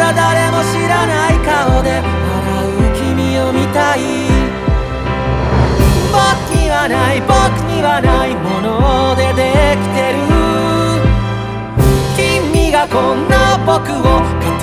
だ誰も知らない顔で笑う君を見たい。僕にはない僕にはないものでできてる。君がこんな僕を